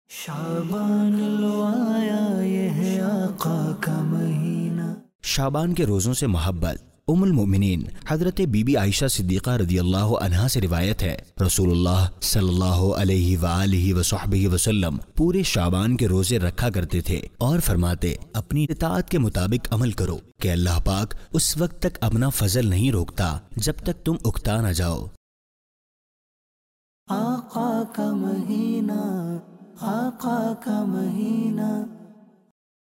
शाबान लो आया ये है आका का महीना। शाबान के रोज़ों से मोहब्बत। उम्मुल मोमिनीन हज़रत बीबी आयशा सिद्दीक़ा रदियल्लाहु अन्हा से रिवायत है, रसूलुल्लाह सल्लल्लाहु अलैहि वआलिहि वसहबिहि वसल्लम पूरे शाबान के रोज़े रखा करते थे और फरमाते, अपनी इताअत के मुताबिक अमल करो कि अल्लाह पाक उस वक्त तक अपना फजल नहीं रोकता जब तक तुम उकता न जाओ। आका का महीना, आका का महीना।